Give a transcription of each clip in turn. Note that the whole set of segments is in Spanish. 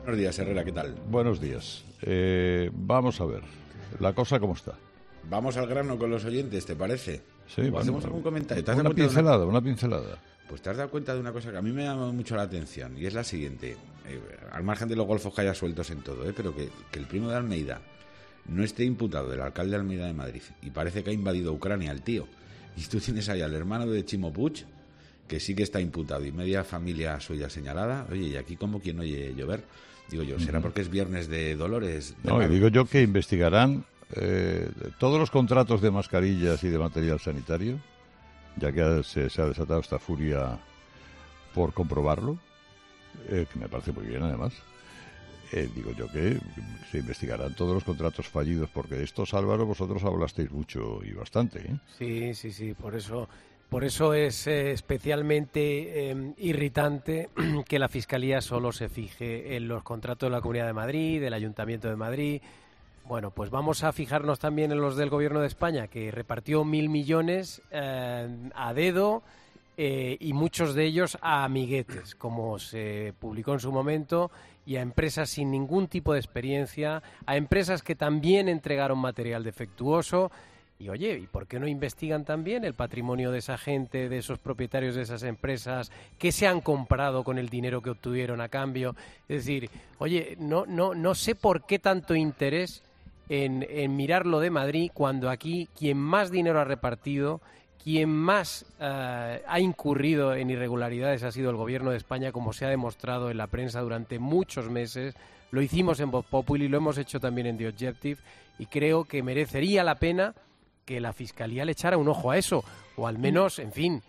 Buenos días, Herrera, ¿qué tal? Buenos días. Vamos a ver, ¿la cosa cómo está? Vamos al grano con los oyentes, ¿te parece? Sí, ¿O hacemos algún comentario? ¿Te has una dado cuenta pincelada, una pincelada. Pues te has dado cuenta de una cosa que a mí me llama mucho la atención, y es la siguiente. Al margen de los golfos que haya sueltos en todo, pero que el primo de Almeida no esté imputado, del alcalde de Almeida de Madrid, y parece que ha invadido Ucrania el tío, y tú tienes ahí al hermano de Chimo Puig, que sí que está imputado, y media familia suya señalada. Oye, y aquí como quien oye llover, digo yo, ¿será porque es viernes de Dolores? No, y digo yo que investigarán todos los contratos de mascarillas y de material sanitario, ya que se ha desatado esta furia por comprobarlo, que me parece muy bien además. Digo yo que se investigarán todos los contratos fallidos, porque de estos, Álvaro, vosotros hablasteis mucho y bastante, ¿eh? Sí, por eso es especialmente irritante que la Fiscalía solo se fije en los contratos de la Comunidad de Madrid, del Ayuntamiento de Madrid. Bueno, pues vamos a fijarnos también en los del Gobierno de España, que repartió 1.000 millones a dedo y muchos de ellos a amiguetes, como se publicó en su momento, y a empresas sin ningún tipo de experiencia, a empresas que también entregaron material defectuoso. Y oye, ¿y por qué no investigan también el patrimonio de esa gente, de esos propietarios de esas empresas, qué se han comprado con el dinero que obtuvieron a cambio? Es decir, oye, no sé por qué tanto interés en mirar lo de Madrid, cuando aquí quien más dinero ha repartido, quien más ha incurrido en irregularidades ha sido el Gobierno de España, como se ha demostrado en la prensa durante muchos meses. Lo hicimos en Voz Populi, lo hemos hecho también en The Objective, y creo que merecería la pena que la Fiscalía le echara un ojo a eso, o al menos, en fin,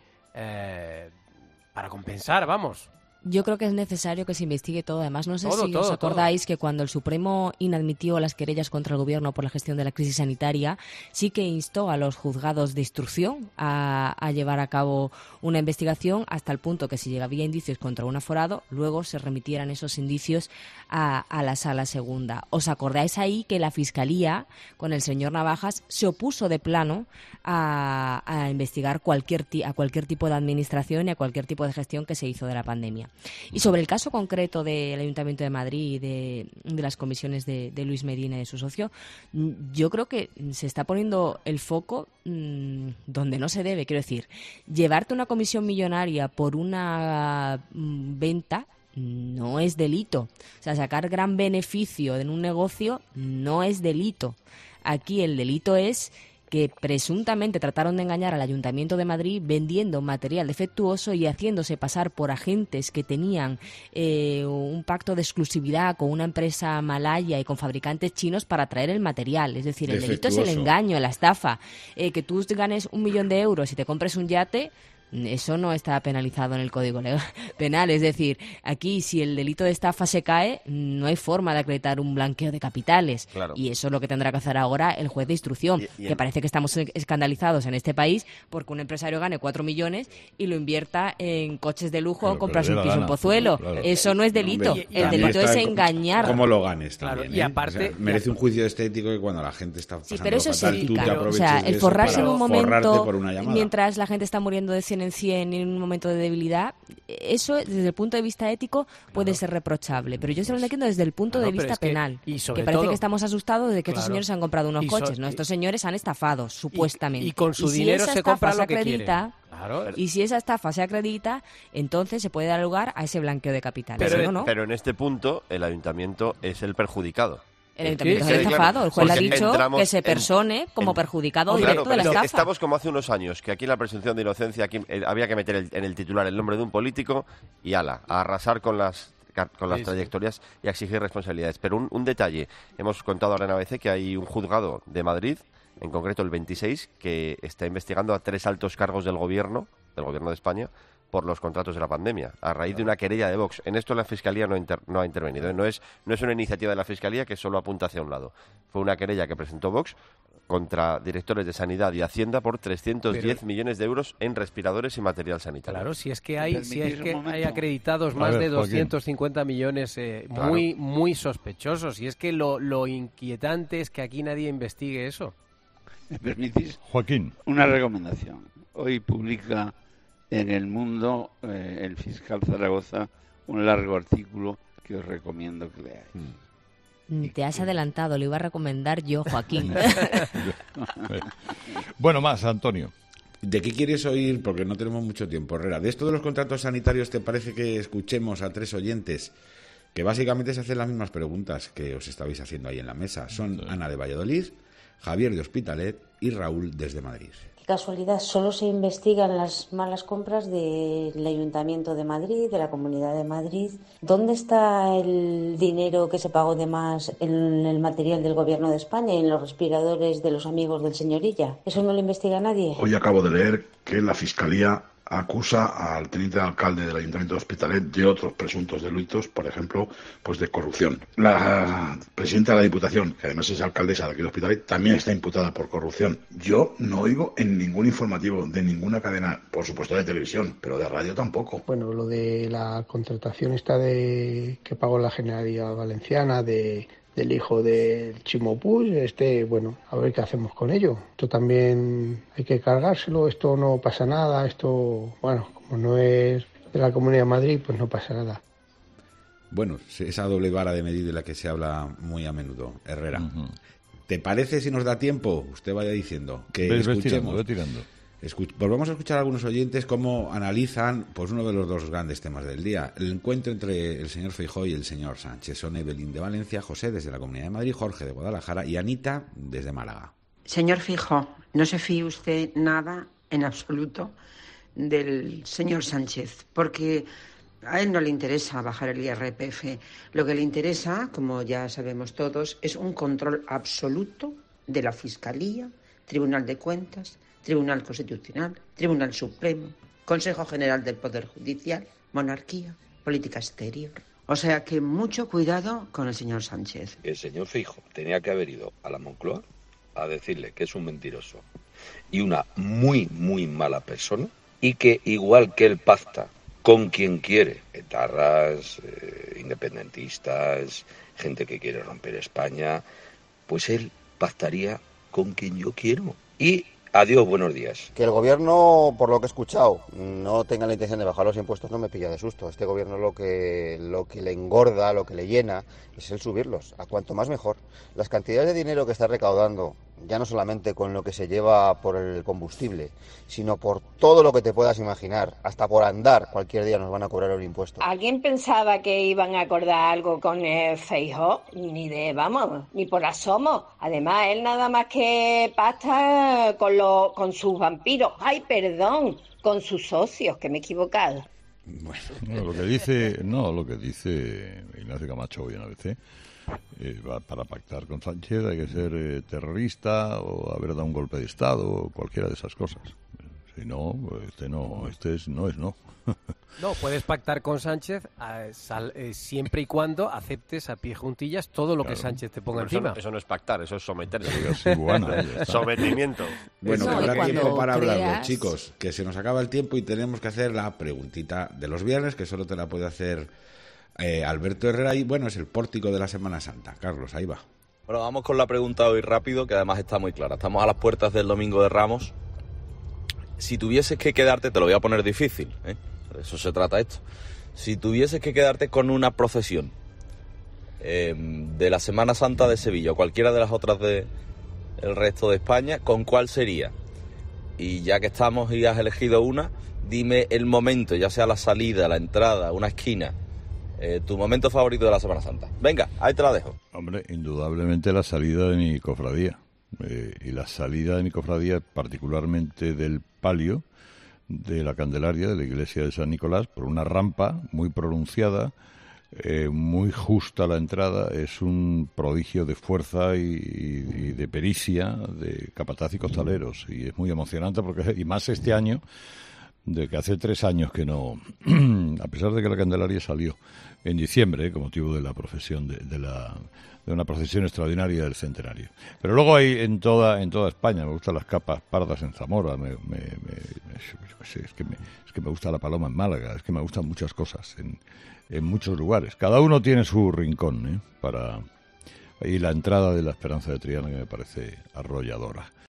para compensar, vamos. Yo creo que es necesario que se investigue todo. Además, no sé si os acordáis que cuando el Supremo inadmitió las querellas contra el Gobierno por la gestión de la crisis sanitaria, sí que instó a los juzgados de instrucción a llevar a cabo una investigación, hasta el punto que si había indicios contra un aforado, luego se remitieran esos indicios a la Sala Segunda. ¿Os acordáis ahí que la Fiscalía, con el señor Navajas, se opuso de plano a investigar a cualquier tipo de administración y a cualquier tipo de gestión que se hizo de la pandemia? Y sobre el caso concreto del Ayuntamiento de Madrid y de las comisiones de Luis Medina y de su socio, yo creo que se está poniendo el foco donde no se debe. Quiero decir, llevarte una comisión millonaria por una venta no es delito. O sea, sacar gran beneficio en un negocio no es delito. Aquí el delito es que presuntamente trataron de engañar al Ayuntamiento de Madrid vendiendo material defectuoso y haciéndose pasar por agentes que tenían un pacto de exclusividad con una empresa malaya y con fabricantes chinos para traer el material. Es decir, el delito es el engaño, la estafa. Que tú ganes 1 millón de euros y te compres un yate, eso no está penalizado en el Código Penal. Es decir, aquí si el delito de estafa se cae, no hay forma de acreditar un blanqueo de capitales. Claro. Y eso es lo que tendrá que hacer ahora el juez de instrucción, que parece que estamos escandalizados en este país porque un empresario gane 4 millones y lo invierta en coches de lujo o comprarse un piso en Pozuelo. Claro. Eso no es delito. El delito es engañar. ¿Cómo lo ganes también? Claro, y aparte, o sea, merece un juicio estético que cuando la gente está pasando pero eso es fatal, tú te ética. aproveches O sea, el forrarse en un momento por una llamada, mientras la gente está muriendo de 100 en 100 en un momento de debilidad, eso desde el punto de vista ético puede ser reprochable, pero yo estoy hablando desde el punto de vista penal, que parece que estamos asustados de que estos señores han comprado unos coches. No, estos señores han estafado, supuestamente. Y con su dinero se compra lo que quieren. Claro. Y si esa estafa se acredita, entonces se puede dar lugar a ese blanqueo de capitales. Pero en este punto el ayuntamiento es el perjudicado. El ayuntamiento es estafado. El juez ha dicho que se persone como perjudicado directo de la estafa. Estamos como hace unos años, que aquí en la presunción de inocencia aquí, había que meter en el titular el nombre de un político y a arrasar con las trayectorias y a exigir responsabilidades. Pero un detalle, hemos contado ahora en ABC que hay un juzgado de Madrid, en concreto el 26, que está investigando a 3 altos cargos del gobierno de España, por los contratos de la pandemia, a raíz de una querella de Vox. En esto la Fiscalía no ha intervenido. No es una iniciativa de la Fiscalía que solo apunta hacia un lado. Fue una querella que presentó Vox contra directores de Sanidad y Hacienda por 310 millones de euros en respiradores y material sanitario. Claro, si es que hay acreditados más de 250 millones muy sospechosos. Y es que lo inquietante es que aquí nadie investigue eso. ¿Me permitís? Joaquín. Una recomendación. Hoy publica en El Mundo el fiscal Zaragoza un largo artículo que os recomiendo que leáis. Te has adelantado, lo iba a recomendar yo, Joaquín. Bueno, más, Antonio. ¿De qué quieres oír? Porque no tenemos mucho tiempo, Herrera. De esto de los contratos sanitarios, ¿te parece que escuchemos a 3 oyentes que básicamente se hacen las mismas preguntas que os estabais haciendo ahí en la mesa? Son Ana de Valladolid, Javier de Hospitalet y Raúl desde Madrid. Qué casualidad, solo se investigan las malas compras del Ayuntamiento de Madrid, de la Comunidad de Madrid. ¿Dónde está el dinero que se pagó de más en el material del Gobierno de España y en los respiradores de los amigos del señor Illa? ¿Eso no lo investiga nadie? Hoy acabo de leer que la Fiscalía acusa al teniente alcalde del Ayuntamiento de Hospitalet de otros presuntos delitos, por ejemplo, pues de corrupción. La presidenta de la Diputación, que además es alcaldesa de aquí de Hospitalet, también está imputada por corrupción. Yo no oigo en ningún informativo de ninguna cadena, por supuesto de televisión, pero de radio tampoco. Bueno, lo de la contratación esta que pagó la Generalidad Valenciana del hijo del Chimo Puig, bueno, a ver qué hacemos con ello. Esto también hay que cargárselo, esto no pasa nada, esto, bueno, como no es de la Comunidad de Madrid, pues no pasa nada. Bueno, esa doble vara de medir de la que se habla muy a menudo, Herrera. ¿Te parece, si nos da tiempo, usted vaya diciendo, que escuchemos? Voy tirando. Volvamos a escuchar a algunos oyentes cómo analizan pues uno de los 2 grandes temas del día, el encuentro entre el señor Feijóo y el señor Sánchez. Son Evelyn de Valencia, José desde la Comunidad de Madrid, Jorge de Guadalajara y Anita desde Málaga. Señor Feijóo, no se fíe usted nada en absoluto del señor Sánchez, porque a él no le interesa bajar el IRPF. Lo que le interesa, como ya sabemos todos, es un control absoluto de la Fiscalía, Tribunal de Cuentas, Tribunal Constitucional, Tribunal Supremo, Consejo General del Poder Judicial, monarquía, política exterior. O sea que mucho cuidado con el señor Sánchez. El señor Feijóo tenía que haber ido a la Moncloa a decirle que es un mentiroso y una muy, muy mala persona, y que igual que él pacta con quien quiere, etarras, independentistas, gente que quiere romper España, pues él pactaría con quien yo quiero. Y adiós, buenos días. Que el gobierno, por lo que he escuchado, no tenga la intención de bajar los impuestos no me pilla de susto. Este gobierno lo que le engorda, lo que le llena, es el subirlos. A cuanto más mejor. Las cantidades de dinero que está recaudando, ya no solamente con lo que se lleva por el combustible, sino por todo lo que te puedas imaginar, hasta por andar, cualquier día nos van a cobrar un impuesto. ¿Alguien pensaba que iban a acordar algo con Feijóo? Ni por asomo. Además, él nada más que pacta con sus vampiros. Ay, perdón, con sus socios, que me he equivocado. Bueno, lo que dice Ignacio Camacho hoy en ABC, para pactar con Sánchez hay que ser terrorista o haber dado un golpe de Estado o cualquiera de esas cosas. Si no, no. No, puedes pactar con Sánchez siempre y cuando aceptes a pie juntillas todo lo que Sánchez te ponga encima. Eso no es pactar, eso es someterse. Sometimiento. Bueno, que habrá tiempo para hablarlo, chicos, que se nos acaba el tiempo y tenemos que hacer la preguntita de los viernes, que solo te la puede hacer Alberto Herrera, y bueno, es el pórtico de la Semana Santa. Carlos, ahí va. Bueno, vamos con la pregunta hoy rápido, que además está muy clara. Estamos a las puertas del Domingo de Ramos. Si tuvieses que quedarte, te lo voy a poner difícil, de eso se trata esto. Si tuvieses que quedarte con una procesión de la Semana Santa de Sevilla o cualquiera de las otras del resto de España, ¿con cuál sería? Y ya que estamos y has elegido una, dime el momento, ya sea la salida, la entrada, una esquina, tu momento favorito de la Semana Santa. Venga, ahí te la dejo. Hombre, indudablemente la salida de mi cofradía. Y la salida de mi cofradía, particularmente del palio de la Candelaria, de la iglesia de San Nicolás, por una rampa muy pronunciada, muy justa la entrada, es un prodigio de fuerza y de pericia de capataz y costaleros, y es muy emocionante, y más este año, de que hace 3 años que no, a pesar de que la Candelaria salió en diciembre, con motivo de la procesión de una procesión extraordinaria del centenario. Pero luego hay en toda España, me gustan las capas pardas en Zamora, es que me gusta la paloma en Málaga, es que me gustan muchas cosas en muchos lugares. Cada uno tiene su rincón, y la entrada de la Esperanza de Triana, que me parece arrolladora.